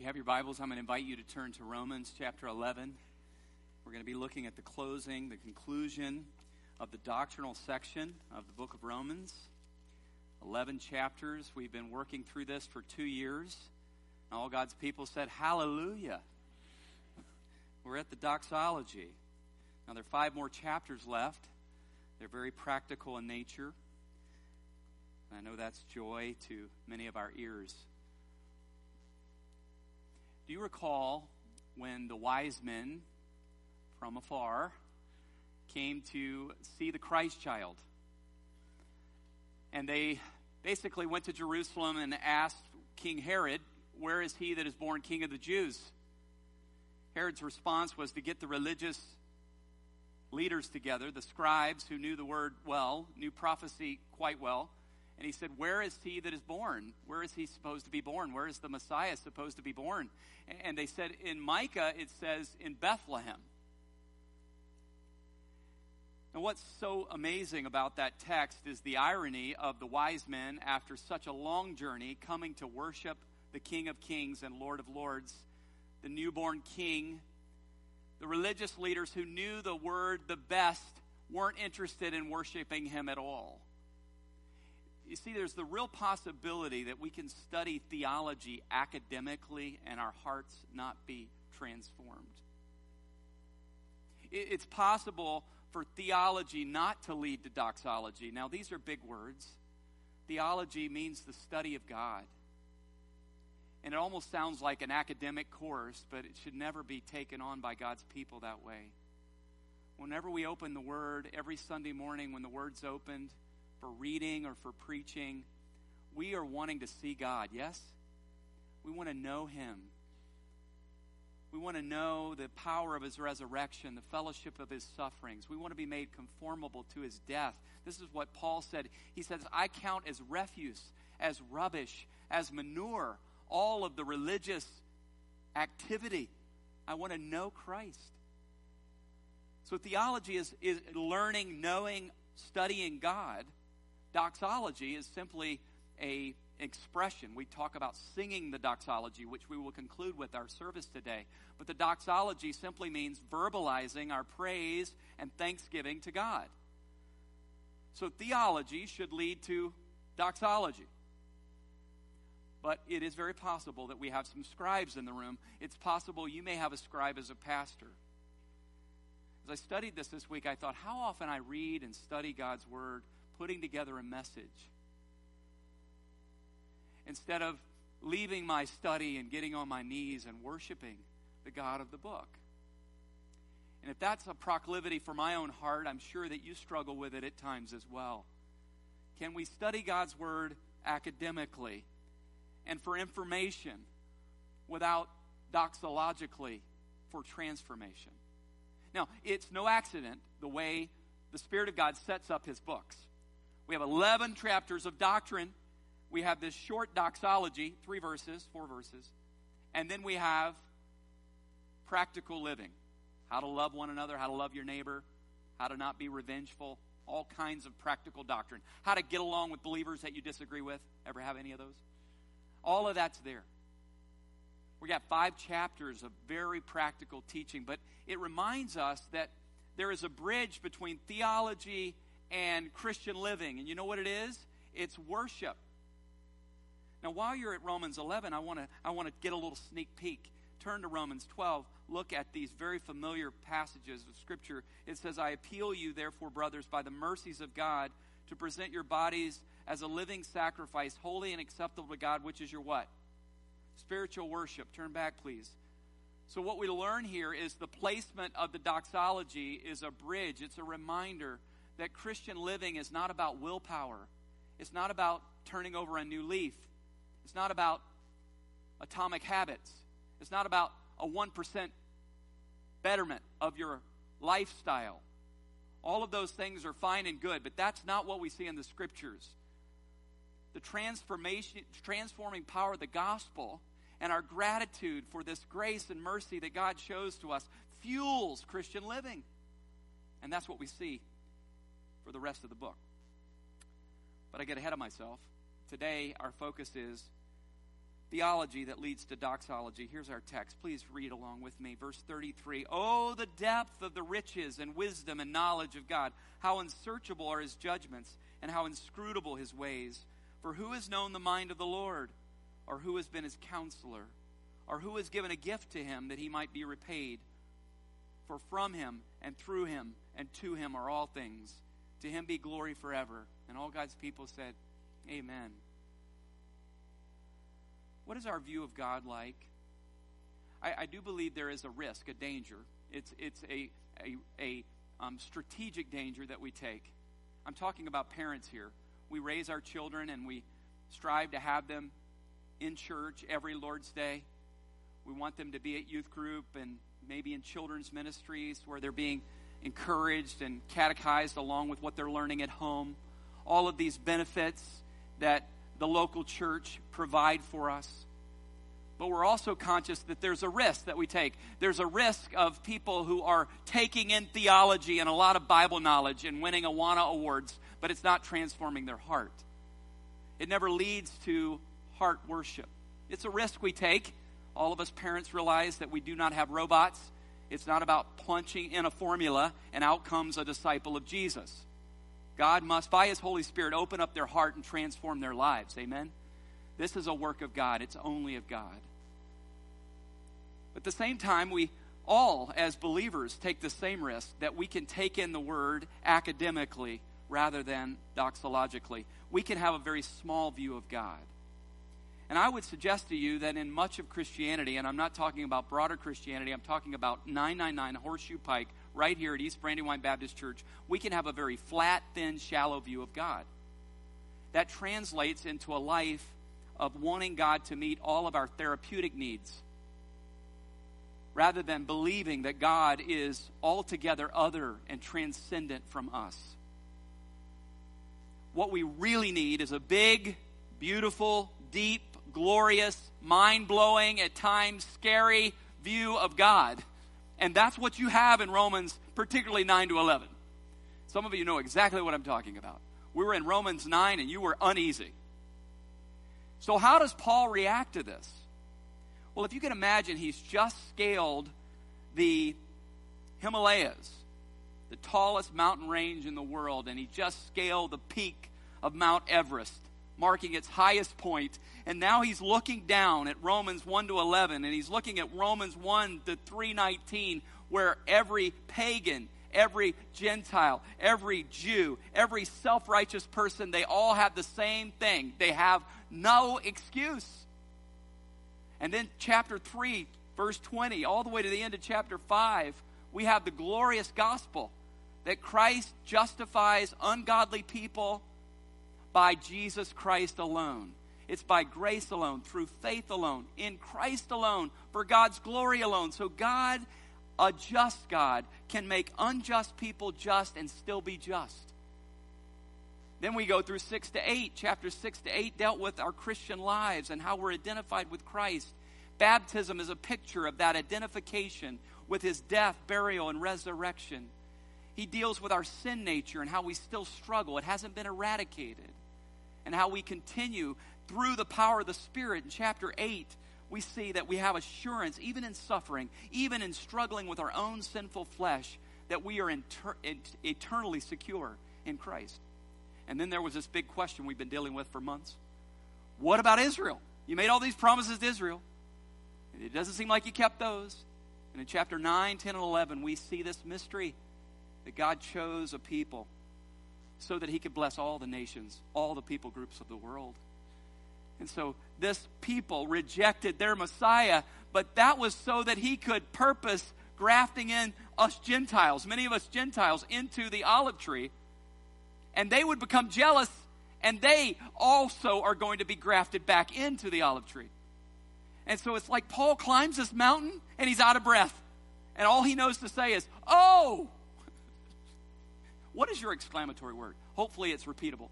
have your Bibles, I'm going to invite you to turn to Romans chapter 11. We're going to be looking at the conclusion of the doctrinal section of the book of Romans. 11 chapters. We've been working through this for 2 years. All God's people said, hallelujah. We're at the doxology. Now, there are 5 more chapters left. They're very practical in nature. I know that's joy to many of our ears. Do you recall when the wise men from afar came to see the Christ child? And they basically went to Jerusalem and asked King Herod, where is he that is born King of the Jews? Herod's response was to get the religious leaders together, the scribes who knew the word well, knew prophecy quite well. And he said, where is he that is born? Where is he supposed to be born? Where is the Messiah supposed to be born? And they said, in Micah, it says, in Bethlehem. And what's so amazing about that text is the irony of the wise men, after such a long journey, coming to worship the King of Kings and Lord of Lords, the newborn King. The religious leaders who knew the word the best weren't interested in worshiping him at all. You see, there's the real possibility that we can study theology academically and our hearts not be transformed. It's possible for theology not to lead to doxology. Now, these are big words. Theology means the study of God. And it almost sounds like an academic course, but it should never be taken on by God's people that way. Whenever we open the Word, every Sunday morning when the Word's opened, for reading or for preaching, we are wanting to see God, yes? We want to know Him. We want to know the power of His resurrection, the fellowship of His sufferings. We want to be made conformable to His death. This is what Paul said. He says, I count as refuse, as rubbish, as manure, all of the religious activity. I want to know Christ. So theology is learning, knowing, studying God. Doxology is simply an expression. We talk about singing the doxology, which we will conclude with our service today. But the doxology simply means verbalizing our praise and thanksgiving to God. So theology should lead to doxology. But it is very possible that we have some scribes in the room. It's possible you may have a scribe as a pastor. As I studied this week, I thought how often I read and study God's Word, putting together a message, instead of leaving my study and getting on my knees and worshiping the God of the book. And if that's a proclivity for my own heart, I'm sure that you struggle with it at times as well. Can we study God's Word academically and for information without doxologically for transformation? Now, it's no accident the way the Spirit of God sets up His books. We have 11 chapters of doctrine. We have this short doxology, 4 verses. And then we have practical living. How to love one another, how to love your neighbor, how to not be revengeful, all kinds of practical doctrine. How to get along with believers that you disagree with. Ever have any of those? All of that's there. We got 5 chapters of very practical teaching, but it reminds us that there is a bridge between theology and Christian living. And you know what it is? It's worship. Now, while you're at Romans 11, I want to get a little sneak peek. Turn to Romans 12. Look at these very familiar passages of Scripture. It says, I appeal you, therefore, brothers, by the mercies of God, to present your bodies as a living sacrifice, holy and acceptable to God, which is your what? Spiritual worship. Turn back, please. So what we learn here is the placement of the doxology is a bridge. It's a reminder that Christian living is not about willpower. It's not about turning over a new leaf. It's not about atomic habits. It's not about a 1% betterment of your lifestyle. All of those things are fine and good, but that's not what we see in the Scriptures. The transforming power of the gospel and our gratitude for this grace and mercy that God shows to us fuels Christian living. And that's what we see for the rest of the book. But I get ahead of myself. Today, our focus is theology that leads to doxology. Here's our text. Please read along with me. Verse 33. Oh, the depth of the riches and wisdom and knowledge of God. How unsearchable are his judgments, and how inscrutable his ways. For who has known the mind of the Lord? Or who has been his counselor? Or who has given a gift to him that he might be repaid? For from him and through him and to him are all things. To him be glory forever. And all God's people said, Amen. What is our view of God like? I do believe there is a risk, a danger. It's a strategic danger that we take. I'm talking about parents here. We raise our children and we strive to have them in church every Lord's Day. We want them to be at youth group and maybe in children's ministries where they're being encouraged and catechized along with what they're learning at home. All of these benefits that the local church provide for us. But we're also conscious that there's a risk that we take. There's a risk of people who are taking in theology and a lot of Bible knowledge and winning Awana awards, but it's not transforming their heart. It never leads to heart worship. It's a risk we take. All of us parents realize that we do not have robots. It's not about plunging in a formula and out comes a disciple of Jesus. God must, by his Holy Spirit, open up their heart and transform their lives. Amen? This is a work of God. It's only of God. But at the same time, we all, as believers, take the same risk that we can take in the word academically rather than doxologically. We can have a very small view of God. And I would suggest to you that in much of Christianity, and I'm not talking about broader Christianity, I'm talking about 999 Horseshoe Pike, right here at East Brandywine Baptist Church, we can have a very flat, thin, shallow view of God. That translates into a life of wanting God to meet all of our therapeutic needs, rather than believing that God is altogether other and transcendent from us. What we really need is a big, beautiful, deep, glorious, mind-blowing, at times scary view of God. And that's what you have in Romans, particularly 9 to 11. Some of you know exactly what I'm talking about. We were in Romans 9 and you were uneasy. So how does Paul react to this? Well, if you can imagine, he's just scaled the Himalayas, the tallest mountain range in the world, and he just scaled the peak of Mount Everest, marking its highest point. And now he's looking down at Romans 1 to 11, and he's looking at Romans 1 to 3:19, where every pagan, every Gentile, every Jew, every self-righteous person, they all have the same thing. They have no excuse. And then chapter 3, verse 20, all the way to the end of chapter 5, we have the glorious gospel that Christ justifies ungodly people by Jesus Christ alone. It's by grace alone, through faith alone, in Christ alone, for God's glory alone. So God, a just God, can make unjust people just and still be just. Then we go through 6 to 8. Chapters 6 to 8 dealt with our Christian lives and how we're identified with Christ. Baptism is a picture of that identification with his death, burial, and resurrection. He deals with our sin nature and how we still struggle. It hasn't been eradicated. And how we continue through the power of the Spirit. In chapter 8, we see that we have assurance, even in suffering, even in struggling with our own sinful flesh, that we are eternally secure in Christ. And then there was this big question we've been dealing with for months. What about Israel? You made all these promises to Israel. And it doesn't seem like you kept those. And in chapter 9, 10, and 11, we see this mystery that God chose a people so that he could bless all the nations, all the people groups of the world. And so this people rejected their Messiah, but that was so that he could purpose grafting in us Gentiles, many of us Gentiles, into the olive tree. And they would become jealous, and they also are going to be grafted back into the olive tree. And so it's like Paul climbs this mountain, and he's out of breath. And all he knows to say is, oh! What is your exclamatory word? Hopefully it's repeatable.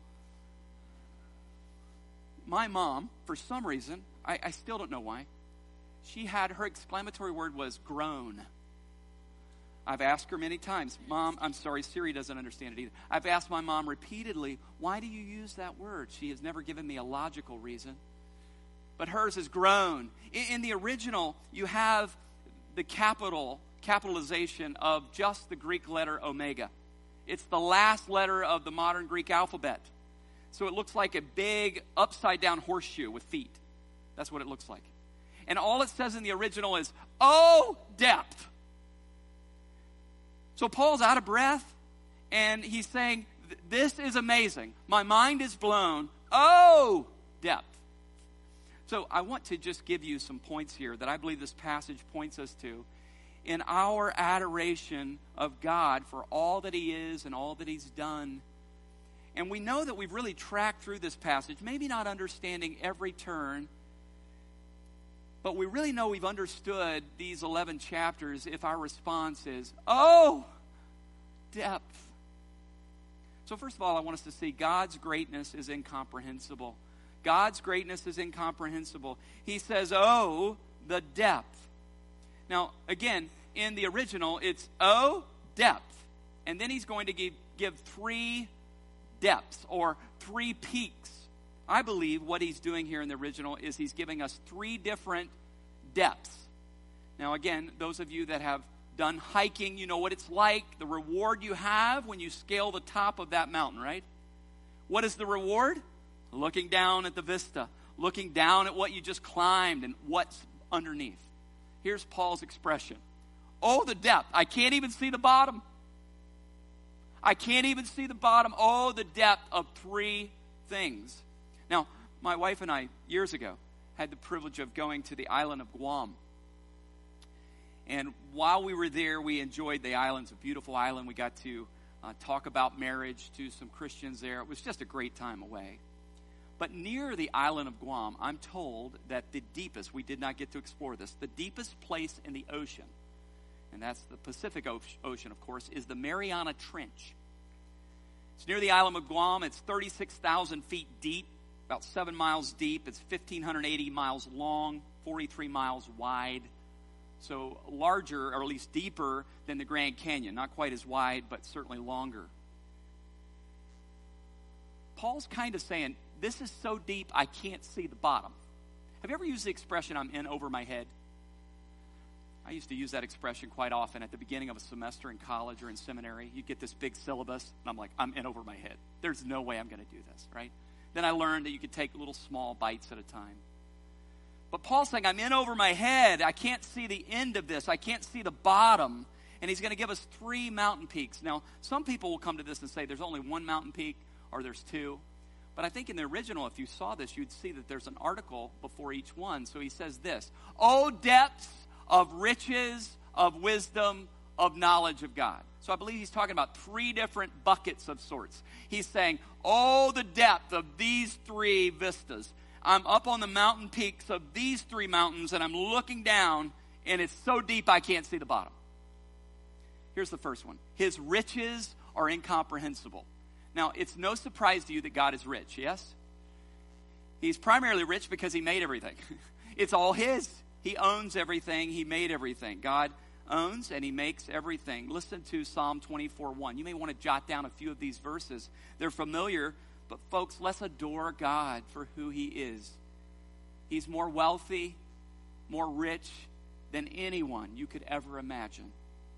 My mom, for some reason, I still don't know why, her exclamatory word was groan. I've asked her many times, Mom, I'm sorry, Siri doesn't understand it either. I've asked my mom repeatedly, why do you use that word? She has never given me a logical reason. but hers has grown. In the original, you have the capitalization of just the Greek letter omega. It's the last letter of the modern Greek alphabet. So it looks like a big upside-down horseshoe with feet. That's what it looks like. And all it says in the original is, oh, depth. So Paul's out of breath, and he's saying, this is amazing. My mind is blown. Oh, depth. So I want to just give you some points here that I believe this passage points us to in our adoration of God for all that he is and all that he's done. And we know that we've really tracked through this passage, maybe not understanding every turn, but we really know we've understood these 11 chapters if our response is, oh, depth. So first of all, I want us to see God's greatness is incomprehensible. God's greatness is incomprehensible. He says, oh, the depth. Now, again, in the original, it's, oh, depth. And then he's going to give three depths or three peaks. I believe what he's doing here in the original is he's giving us three different depths. Now, again, those of you that have done hiking, you know what it's like, the reward you have when you scale the top of that mountain, right? What is the reward? Looking down at the vista, looking down at what you just climbed and what's underneath. Here's Paul's expression. Oh, the depth. I can't even see the bottom. I can't even see the bottom. Oh, the depth of three things. Now, my wife and I, years ago, had the privilege of going to the island of Guam. And while we were there, we enjoyed the island. It's a beautiful island. We got to talk about marriage to some Christians there. It was just a great time away. But near the island of Guam, I'm told that the deepest, we did not get to explore this, the deepest place in the ocean, and that's the Pacific Ocean, of course, is the Mariana Trench. It's near the island of Guam. It's 36,000 feet deep, about 7 miles deep. It's 1,580 miles long, 43 miles wide. So larger, or at least deeper, than the Grand Canyon. Not quite as wide, but certainly longer. Paul's kind of saying, this is so deep, I can't see the bottom. Have you ever used the expression, I'm in over my head? I used to use that expression quite often at the beginning of a semester in college or in seminary. You get this big syllabus, and I'm like, I'm in over my head. There's no way I'm going to do this, right? Then I learned that you could take little small bites at a time. But Paul's saying, I'm in over my head. I can't see the end of this. I can't see the bottom. And he's going to give us three mountain peaks. Now, some people will come to this and say there's only one mountain peak or there's two. But I think in the original, if you saw this, you'd see that there's an article before each one. So he says this, oh, depths of riches, of wisdom, of knowledge of God. So I believe he's talking about three different buckets of sorts. He's saying, oh, the depth of these three vistas. I'm up on the mountain peaks of these three mountains, and I'm looking down, and it's so deep I can't see the bottom. Here's the first one. His riches are incomprehensible. Now, it's no surprise to you that God is rich, yes? He's primarily rich because he made everything. It's all his. He owns everything. He made everything. God owns and he makes everything. Listen to Psalm 24:1. You may want to jot down a few of these verses. They're familiar, but folks, let's adore God for who he is. He's more wealthy, more rich than anyone you could ever imagine.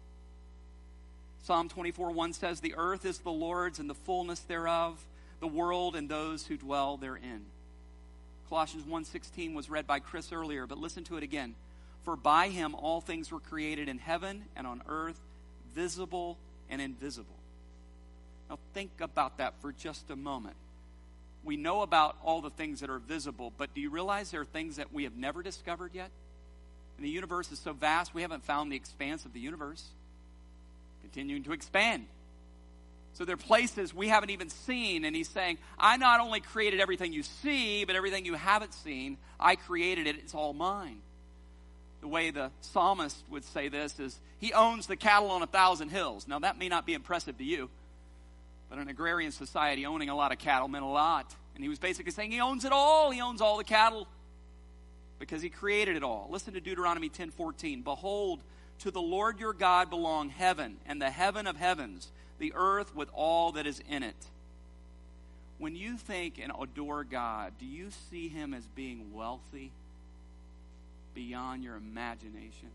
Psalm 24:1 says, the earth is the Lord's and the fullness thereof, the world and those who dwell therein. Colossians 1:16 was read by Chris earlier, but listen to it again. For by him all things were created in heaven and on earth, visible and invisible. Now think about that for just a moment. We know about all the things that are visible, but do you realize there are things that we have never discovered yet? And the universe is so vast, we haven't found the expanse of the universe. Continuing to expand. So there are places we haven't even seen, and he's saying, I not only created everything you see, but everything you haven't seen, I created it, it's all mine. The way the psalmist would say this is, he owns the cattle on 1,000 hills. Now that may not be impressive to you, but in an agrarian society, owning a lot of cattle meant a lot. And he was basically saying he owns it all. He owns all the cattle because he created it all. Listen to Deuteronomy 10:14. Behold, to the Lord your God belong heaven and the heaven of heavens, the earth with all that is in it. when you think and adore God, do you see him as being wealthy beyond your imagination?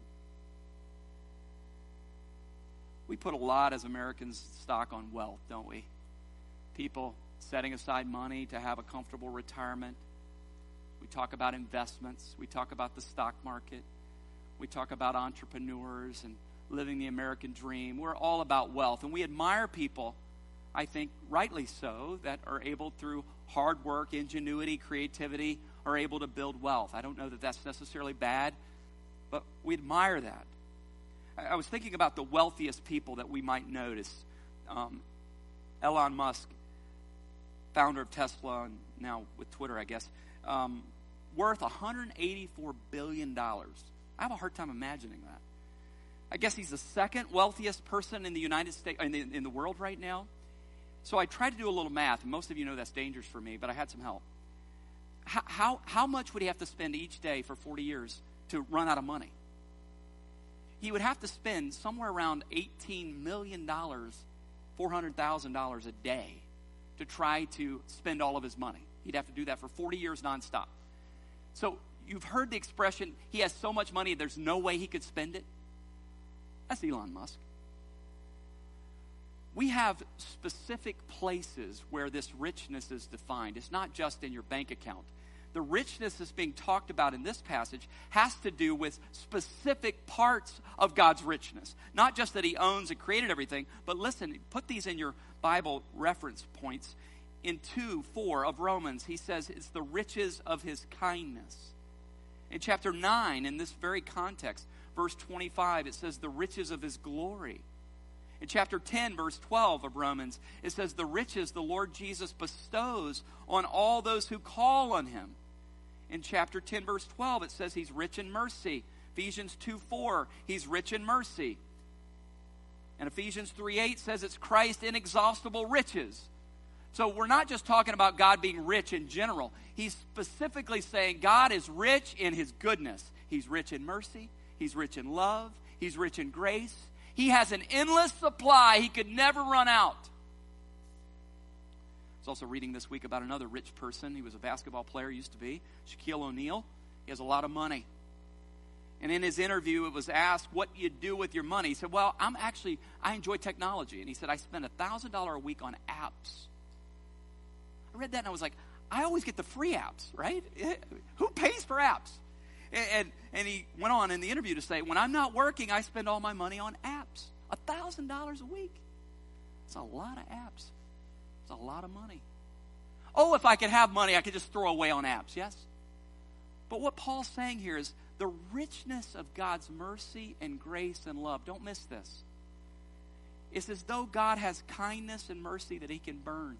We put a lot as Americans stock on wealth, don't we? People setting aside money to have a comfortable retirement. We talk about investments. We talk about the stock market. We talk about entrepreneurs and living the American dream. We're all about wealth. And we admire people, I think rightly so, that are able through hard work, ingenuity, creativity, are able to build wealth. I don't know that that's necessarily bad, but we admire that. I was thinking about the wealthiest people that we might notice. Elon Musk, founder of Tesla, and now with Twitter, I guess, worth $184 billion. I have a hard time imagining that. I guess he's the second wealthiest person in the United States, in the world right now. So I tried to do a little math, and most of you know that's dangerous for me, but I had some help. How much would he have to spend each day for 40 years to run out of money? He would have to spend somewhere around $18 million, $400,000 a day to try to spend all of his money. He'd have to do that for 40 years nonstop. So you've heard the expression, he has so much money, there's no way he could spend it. That's Elon Musk. We have specific places where this richness is defined. It's not just in your bank account. The richness that's being talked about in this passage has to do with specific parts of God's richness. Not just that he owns and created everything, but listen, put these in your Bible reference points. In 2:4 of Romans, he says it's the riches of his kindness. In chapter 9, in this very context, verse 25, it says the riches of his glory. In chapter 10, verse 12 of Romans, it says the riches the Lord Jesus bestows on all those who call on him. In chapter 10, verse 12, it says he's rich in mercy. Ephesians 2:4, he's rich in mercy. And Ephesians 3:8 says it's Christ's inexhaustible riches. So we're not just talking about God being rich in general. He's specifically saying God is rich in his goodness. He's rich in mercy. He's rich in love. He's rich in grace. He has an endless supply. He could never run out. I was also reading this week about another rich person. He was a basketball player, used to be, Shaquille O'Neal. He has a lot of money. And in his interview, it was asked, what do you do with your money? He said, well, I enjoy technology. And he said, I spend $1,000 a week on apps. I read that and I was like, I always get the free apps, right? Who pays for apps? And he went on in the interview to say, when I'm not working, I spend all my money on apps. $1,000 a week. It's a lot of apps. It's a lot of money. Oh, if I could have money, I could just throw away on apps, yes? But what Paul's saying here is the richness of God's mercy and grace and love. Don't miss this. It's as though God has kindness and mercy that he can burn.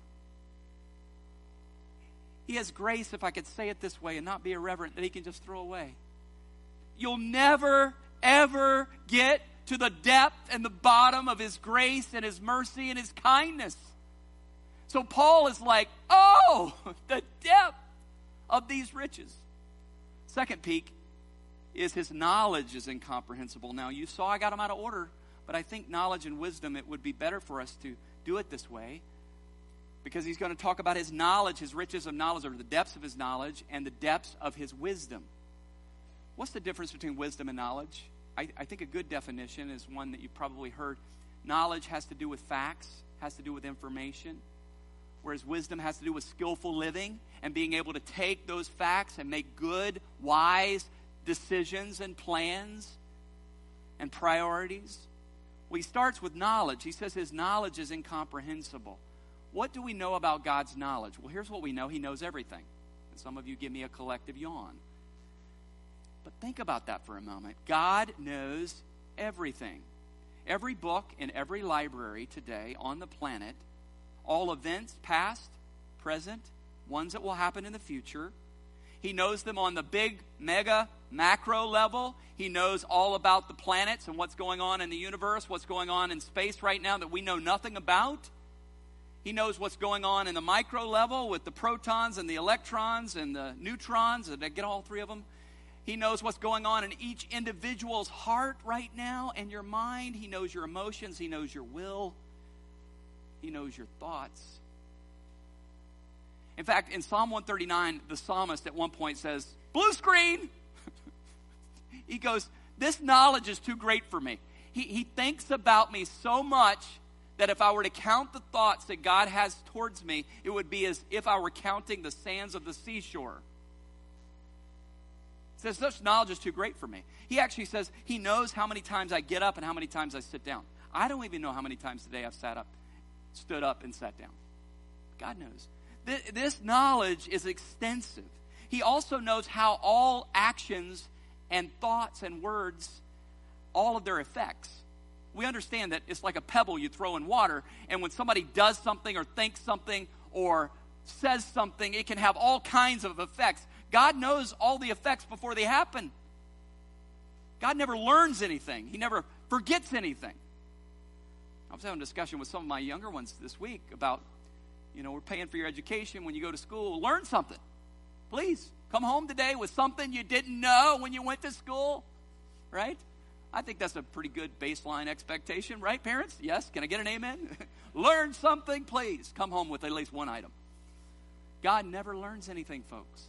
He has grace, if I could say it this way and not be irreverent, that he can just throw away. You'll never, ever get to the depth and the bottom of his grace and his mercy and his kindness. So Paul is like, oh, the depth of these riches. Second peak is his knowledge is incomprehensible. Now, you saw I got them out of order, but I think knowledge and wisdom, it would be better for us to do it this way, because he's going to talk about his knowledge, his riches of knowledge, or the depths of his knowledge and the depths of his wisdom. What's the difference between wisdom and knowledge? I think a good definition is one that you've probably heard. Knowledge has to do with facts, has to do with information, whereas wisdom has to do with skillful living and being able to take those facts and make good, wise decisions and plans and priorities. Well, he starts with knowledge. He says his knowledge is incomprehensible. What do we know about God's knowledge? Well, here's what we know. He knows everything. And some of you give me a collective yawn. But think about that for a moment. God knows everything. Every book in every library today on the planet, all events, past, present, ones that will happen in the future. He knows them on the big, mega, macro level. He knows all about the planets and what's going on in the universe, what's going on in space right now that we know nothing about. He knows what's going on in the micro level with the protons and the electrons and the neutrons. Did I get all three of them? He knows what's going on in each individual's heart right now and your mind. He knows your emotions. He knows your will. He knows your thoughts. In fact, in Psalm 139, the psalmist at one point says, blue screen. He goes, this knowledge is too great for me. He thinks about me so much that if I were to count the thoughts that God has towards me, it would be as if I were counting the sands of the seashore. He says, such knowledge is too great for me. He actually says he knows how many times I get up and how many times I sit down. I don't even know how many times today I've stood up and sat down. God knows. This knowledge is extensive. He also knows how all actions and thoughts and words, all of their effects. We understand that it's like a pebble you throw in water, and when somebody does something or thinks something or says something, it can have all kinds of effects. God knows all the effects before they happen. God never learns anything. He never forgets anything. I was having a discussion with some of my younger ones this week about, we're paying for your education when you go to school. Learn something. Please, come home today with something you didn't know when you went to school, right? I think that's a pretty good baseline expectation, right, parents? Yes? Can I get an amen? Learn something, please. Come home with at least one item. God never learns anything, folks.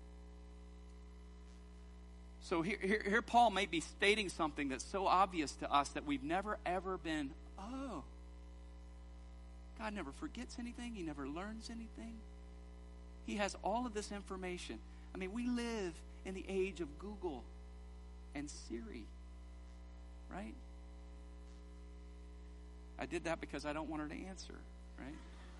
So here Paul may be stating something that's so obvious to us that we've never, ever been, oh, God never forgets anything. He never learns anything. He has all of this information. I mean, we live in the age of Google and Siri, right? I did that because I don't want her to answer, right?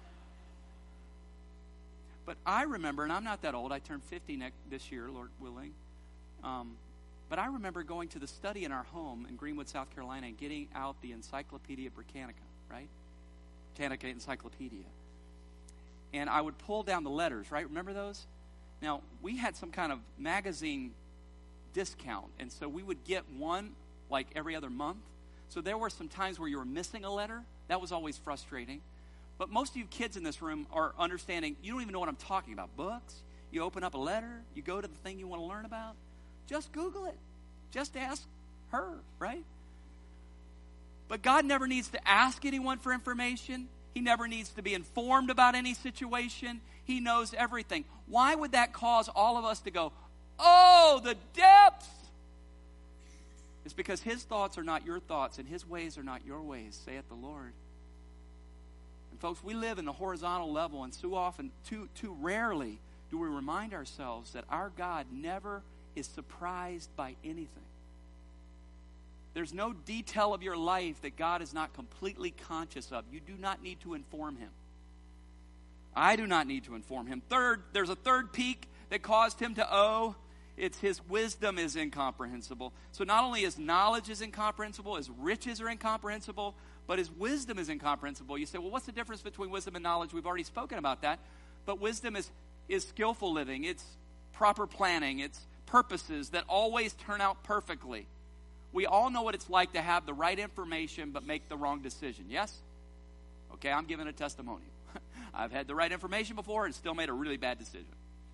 But I remember, and I'm not that old. I turned 50 this year, Lord willing. But I remember going to the study in our home in Greenwood, South Carolina, and getting out the Encyclopedia Britannica, right? Britannica Encyclopedia. And I would pull down the letters, right? Remember those? Now, we had some kind of magazine discount, and so we would get one like every other month. So there were some times where you were missing a letter. That was always frustrating. But most of you kids in this room are understanding, you don't even know what I'm talking about. Books, you open up a letter, you go to the thing you want to learn about. Just Google it. Just ask her, right? But God never needs to ask anyone for information. He never needs to be informed about any situation. He knows everything. Why would that cause all of us to go, oh, the depths? It's because his thoughts are not your thoughts, and his ways are not your ways, saith the Lord. And folks, we live in the horizontal level, and so often, too rarely, do we remind ourselves that our God never is surprised by anything. There's no detail of your life that God is not completely conscious of. You do not need to inform him. I do not need to inform him. Third, there's a third peak that caused him to owe. It's his wisdom is incomprehensible. So not only his knowledge is incomprehensible, his riches are incomprehensible, but his wisdom is incomprehensible. You say, well, what's the difference between wisdom and knowledge? We've already spoken about that. But wisdom is skillful living. It's proper planning. It's purposes that always turn out perfectly. We all know what it's like to have the right information but make the wrong decision. Yes? Okay, I'm giving a testimonial. I've had the right information before and still made a really bad decision.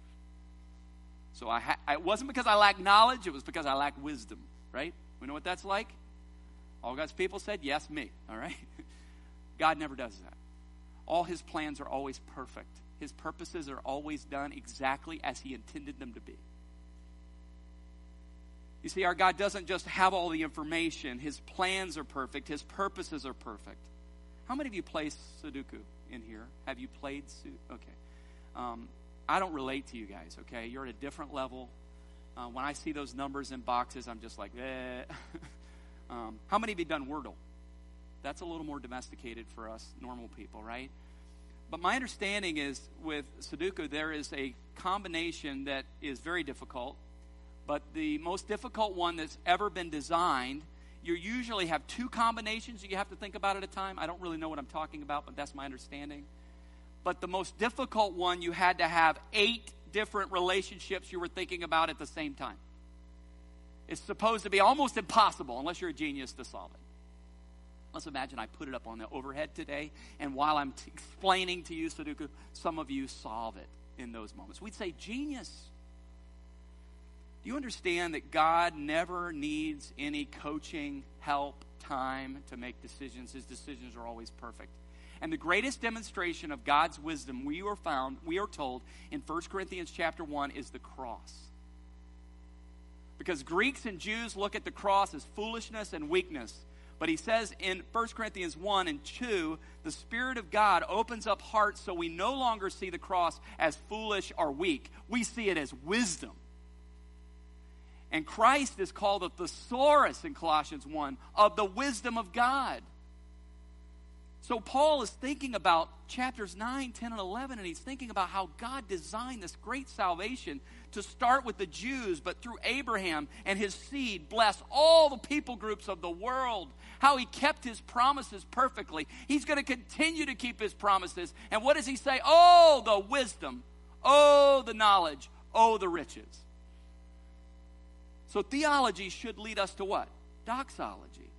So it wasn't because I lacked knowledge, it was because I lacked wisdom, right? We know what that's like? All God's people said, yes, me, all right? God never does that. All his plans are always perfect. His purposes are always done exactly as he intended them to be. You see, our God doesn't just have all the information. His plans are perfect. His purposes are perfect. How many of you play Sudoku in here? Have you played Sudoku? Okay. I don't relate to you guys, okay? You're at a different level. When I see those numbers in boxes, I'm just like, eh. How many of you done Wordle? That's a little more domesticated for us normal people, right? But my understanding is with Sudoku, there is a combination that is very difficult. But the most difficult one that's ever been designed, you usually have two combinations that you have to think about at a time. I don't really know what I'm talking about, but that's my understanding. But the most difficult one, you had to have 8 different relationships you were thinking about at the same time. It's supposed to be almost impossible unless you're a genius to solve it. Let's imagine I put it up on the overhead today, and while I'm explaining to you Sudoku, some of you solve it in those moments. We'd say, genius. Do you understand that God never needs any coaching, help, time to make decisions? His decisions are always perfect. And the greatest demonstration of God's wisdom we are told in 1 Corinthians chapter 1 is the cross. Because Greeks and Jews look at the cross as foolishness and weakness. But he says in 1 Corinthians 1 and 2, the Spirit of God opens up hearts so we no longer see the cross as foolish or weak. We see it as wisdom. And Christ is called a thesaurus in Colossians 1 of the wisdom of God. So Paul is thinking about chapters 9, 10, and 11, and he's thinking about how God designed this great salvation to start with the Jews, but through Abraham and his seed, bless all the people groups of the world. How he kept his promises perfectly. He's going to continue to keep his promises. And what does he say? Oh, the wisdom. Oh, the knowledge. Oh, the riches. So theology should lead us to what? Doxology.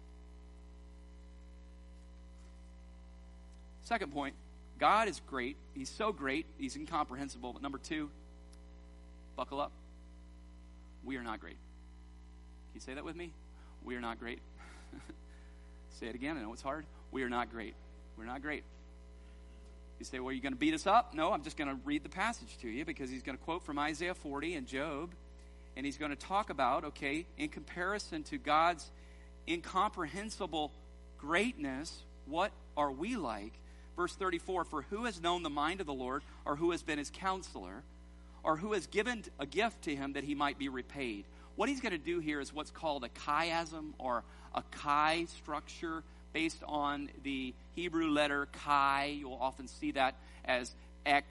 Second point, God is great. He's so great, he's incomprehensible. But number two, buckle up. We are not great. Can you say that with me? We are not great. Say it again. I know it's hard. We are not great. We're not great. You say, well, are you going to beat us up? No, I'm just going to read the passage to you because he's going to quote from Isaiah 40 and Job. And he's going to talk about, okay, in comparison to God's incomprehensible greatness, what are we like? Verse 34, for who has known the mind of the Lord, or who has been his counselor, or who has given a gift to him that he might be repaid? What he's going to do here is what's called a chiasm, or a chi structure, based on the Hebrew letter chi. You'll often see that as X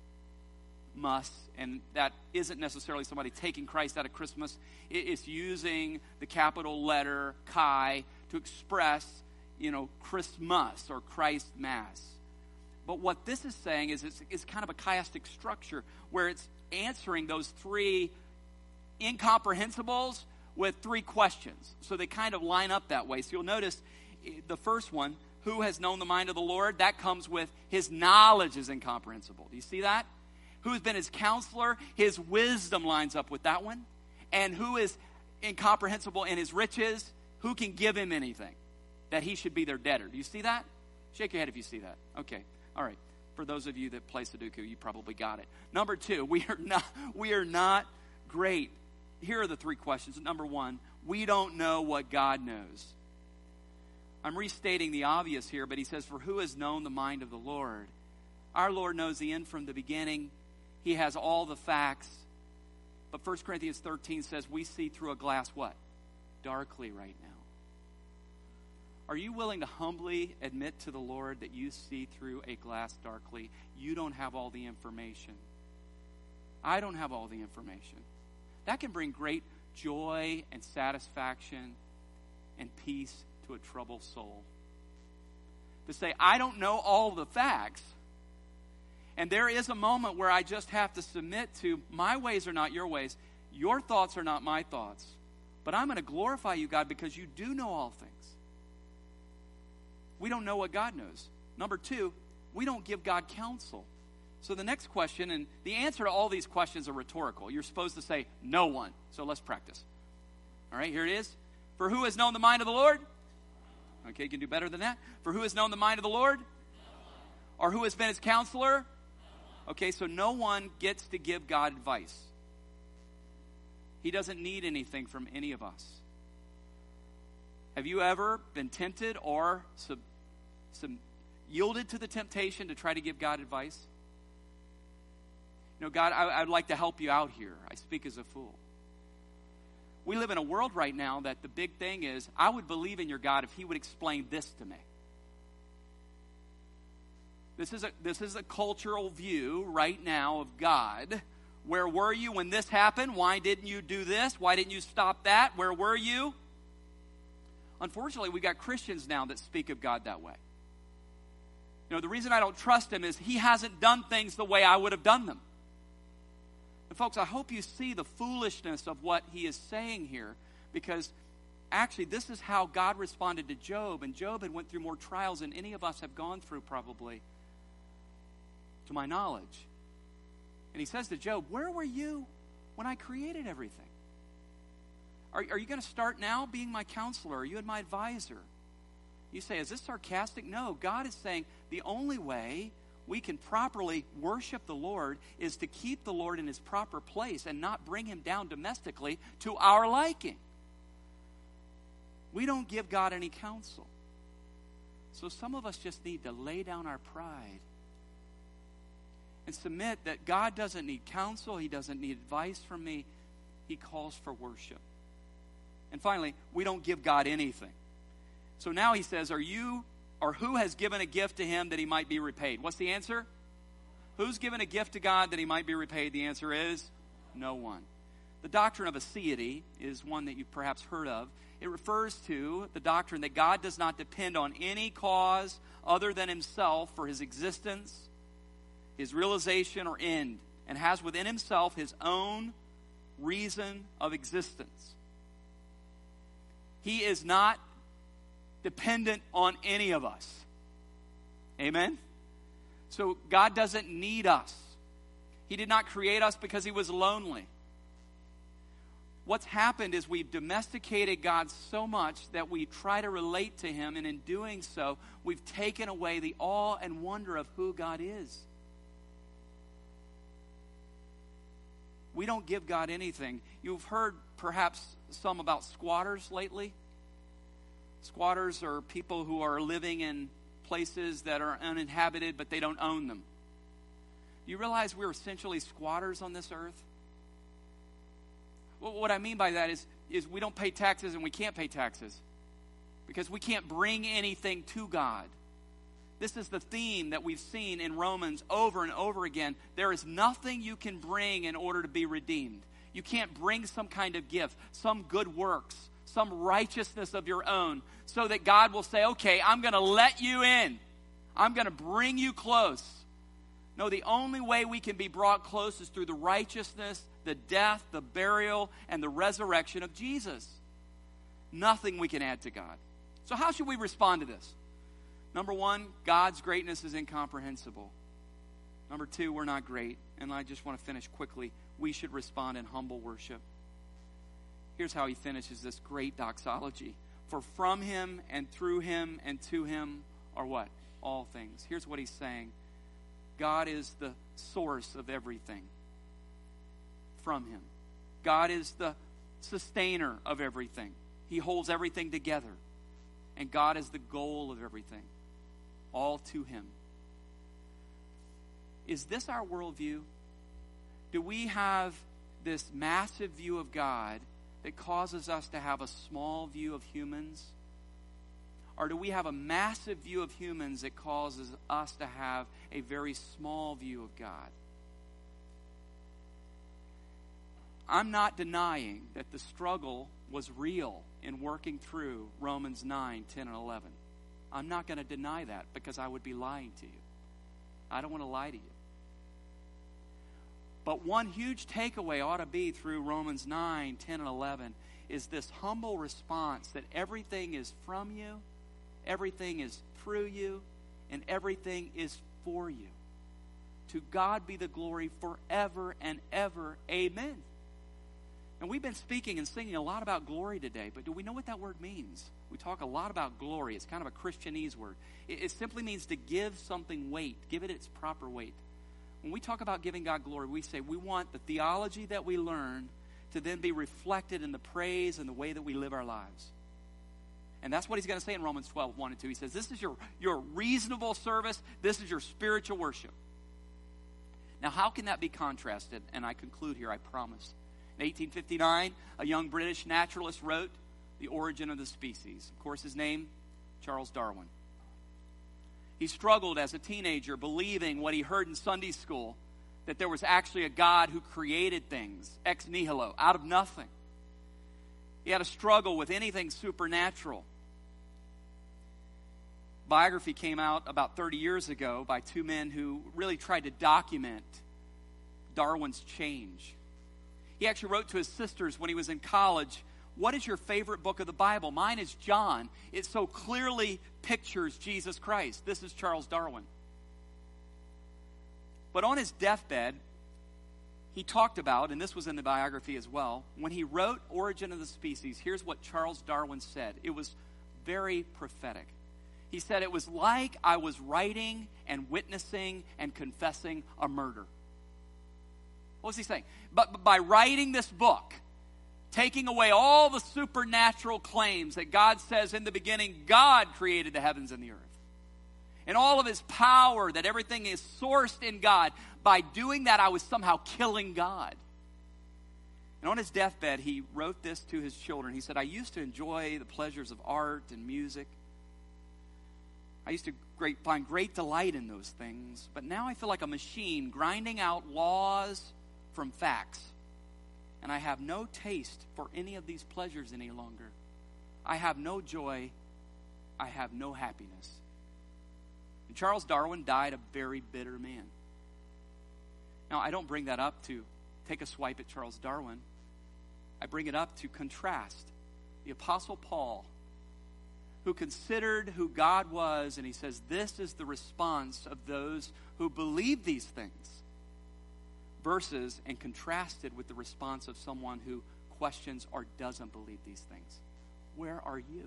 must, and that isn't necessarily somebody taking Christ out of Christmas. It's using the capital letter chi to express, Christmas or Christ Mass. But what this is saying is it's kind of a chiastic structure where it's answering those three incomprehensibles with three questions. So they kind of line up that way. So you'll notice the first one, who has known the mind of the Lord? That comes with his knowledge is incomprehensible. Do you see that? Who has been his counselor? His wisdom lines up with that one. And who is incomprehensible in his riches? Who can give him anything? That he should be their debtor. Do you see that? Shake your head if you see that. Okay. All right. For those of you that play Sudoku, you probably got it. Number two, we are not great. Here are the three questions. Number one, we don't know what God knows. I'm restating the obvious here, but he says, for who has known the mind of the Lord? Our Lord knows the end from the beginning. He has all the facts. But 1 Corinthians 13 says we see through a glass what? Darkly right now. Are you willing to humbly admit to the Lord that you see through a glass darkly? You don't have all the information. I don't have all the information. That can bring great joy and satisfaction and peace to a troubled soul. To say, I don't know all the facts. And there is a moment where I just have to submit to my ways are not your ways. Your thoughts are not my thoughts. But I'm going to glorify you, God, because you do know all things. We don't know what God knows. Number two, we don't give God counsel. So the next question, and the answer to all these questions are rhetorical. You're supposed to say, no one. So let's practice. All right, here it is. For who has known the mind of the Lord? Okay, you can do better than that. For who has known the mind of the Lord? Or who has been his counselor? Okay, so no one gets to give God advice. He doesn't need anything from any of us. Have you ever been tempted or yielded to the temptation to try to give God advice? God, I'd like to help you out here. I speak as a fool. We live in a world right now that the big thing is, I would believe in your God if he would explain this to me. This is a cultural view right now of God. Where were you when this happened? Why didn't you do this? Why didn't you stop that? Where were you? Unfortunately, we got Christians now that speak of God that way. The reason I don't trust him is he hasn't done things the way I would have done them. And folks, I hope you see the foolishness of what he is saying here, because actually this is how God responded to Job, and Job had went through more trials than any of us have gone through probably, to my knowledge. And he says to Job, where were you when I created everything? Are you going to start now being my counselor? Are you my advisor? You say, is this sarcastic? No, God is saying the only way we can properly worship the Lord is to keep the Lord in his proper place and not bring him down domestically to our liking. We don't give God any counsel. So some of us just need to lay down our pride and submit that God doesn't need counsel. He doesn't need advice from me. He calls for worship. And finally, we don't give God anything. So now he says, who has given a gift to him that he might be repaid? What's the answer? Who's given a gift to God that he might be repaid? The answer is no one. The doctrine of aseity is one that you've perhaps heard of. It refers to the doctrine that God does not depend on any cause other than himself for his existence, his realization, or end, and has within himself his own reason of existence. He is not dependent on any of us. Amen? So God doesn't need us. He did not create us because he was lonely. What's happened is we've domesticated God so much that we try to relate to him, and in doing so, we've taken away the awe and wonder of who God is. We don't give God anything. You've heard perhaps some about squatters lately. Squatters are people who are living in places that are uninhabited, but they don't own them. You realize we're essentially squatters on this earth? Well, what I mean by that is we don't pay taxes, and we can't pay taxes because we can't bring anything to God. This is the theme that we've seen in Romans over and over again. There is nothing you can bring in order to be redeemed. You can't bring some kind of gift, some good works, some righteousness of your own, so that God will say, okay, I'm going to let you in. I'm going to bring you close. No, the only way we can be brought close is through the righteousness, the death, the burial, and the resurrection of Jesus. Nothing we can add to God. So how should we respond to this? Number one, God's greatness is incomprehensible. Number two, we're not great. And I just want to finish quickly. We should respond in humble worship. Here's how he finishes this great doxology. For from him and through him and to him are what? All things. Here's what he's saying. God is the source of everything. From him. God is the sustainer of everything. He holds everything together. And God is the goal of everything. All to him. Is this our worldview? Do we have this massive view of God that causes us to have a small view of humans? Or do we have a massive view of humans that causes us to have a very small view of God? I'm not denying that the struggle was real in working through Romans 9, 10, and 11. I'm not going to deny that because I would be lying to you. I don't want to lie to you. But one huge takeaway ought to be through Romans 9, 10, and 11 is this humble response that everything is from you, everything is through you, and everything is for you. To God be the glory forever and ever. Amen. And we've been speaking and singing a lot about glory today, but do we know what that word means? We talk a lot about glory. It's kind of a Christianese word. It simply means to give something weight, give it its proper weight. When we talk about giving God glory, we say we want the theology that we learn to then be reflected in the praise and the way that we live our lives. And that's what he's going to say in Romans 12, 1 and 2. He says, this is your reasonable service. This is your spiritual worship. Now, how can that be contrasted? And I conclude here, I promise. In 1859, a young British naturalist wrote The Origin of the Species. Of course, his name, Charles Darwin. He struggled as a teenager believing what he heard in Sunday school, that there was actually a God who created things, ex nihilo, out of nothing. He had a struggle with anything supernatural. Biography came out about 30 years ago by two men who really tried to document Darwin's change. He actually wrote to his sisters when he was in college, what is your favorite book of the Bible? Mine is John. It so clearly pictures Jesus Christ. This is Charles Darwin. But on his deathbed, he talked about, and this was in the biography as well, when he wrote Origin of the Species, here's what Charles Darwin said. It was very prophetic. He said it was like I was writing and witnessing and confessing a murder. What was he saying? But by writing this book, taking away all the supernatural claims that God says in the beginning, God created the heavens and the earth. And all of his power, that everything is sourced in God. By doing that, I was somehow killing God. And on his deathbed, he wrote this to his children. He said, I used to enjoy the pleasures of art and music. I used to find great delight in those things. But now I feel like a machine grinding out laws from facts. And I have no taste for any of these pleasures any longer. I have no joy. I have no happiness. And Charles Darwin died a very bitter man. Now, I don't bring that up to take a swipe at Charles Darwin. I bring it up to contrast the Apostle Paul, who considered who God was, and he says, this is the response of those who believe these things, versus and contrasted with the response of someone who questions or doesn't believe these things. Where are you?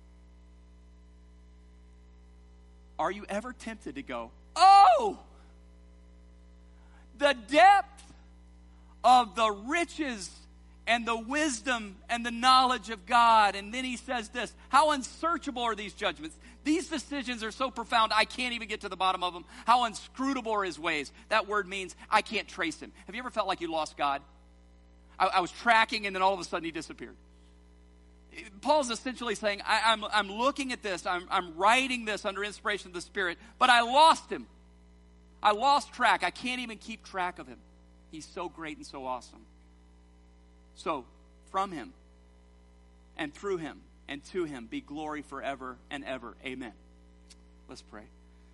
Are you ever tempted to go, oh, the depth of the riches and the wisdom and the knowledge of God? And then he says this, how unsearchable are these judgments? These decisions are so profound, I can't even get to the bottom of them. How inscrutable are his ways? That word means I can't trace him. Have you ever felt like you lost God? I was tracking, and then all of a sudden he disappeared. Paul's essentially saying, I'm looking at this, I'm writing this under inspiration of the Spirit, but I lost him. I lost track. I can't even keep track of him. He's so great and so awesome. So, from him, and through him, and to him, be glory forever and ever. Amen. Let's pray.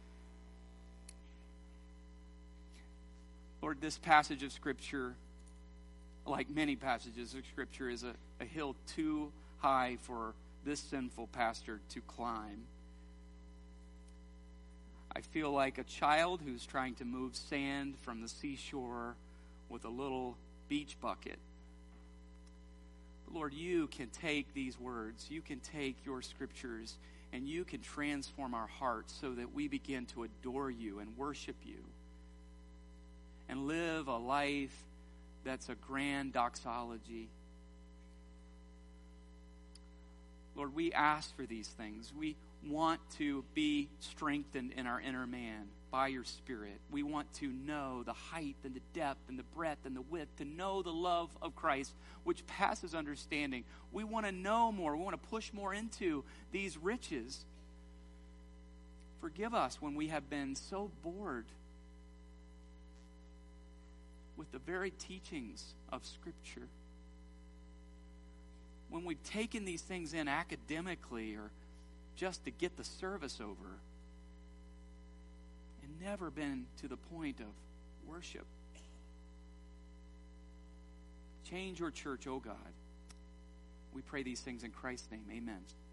Lord, this passage of Scripture, like many passages of Scripture, is a hill too high for this sinful pastor to climb. I feel like a child who's trying to move sand from the seashore with a little beach bucket. But Lord, you can take these words, you can take your Scriptures, and you can transform our hearts so that we begin to adore you and worship you and live a life that's a grand doxology. Lord, we ask for these things. We want to be strengthened in our inner man by your Spirit. We want to know the height and the depth and the breadth and the width, to know the love of Christ, which passes understanding. We want to know more. We want to push more into these riches. Forgive us when we have been so bored with the very teachings of Scripture. When we've taken these things in academically or just to get the service over and never been to the point of worship. Change your church, oh God. We pray these things in Christ's name. Amen.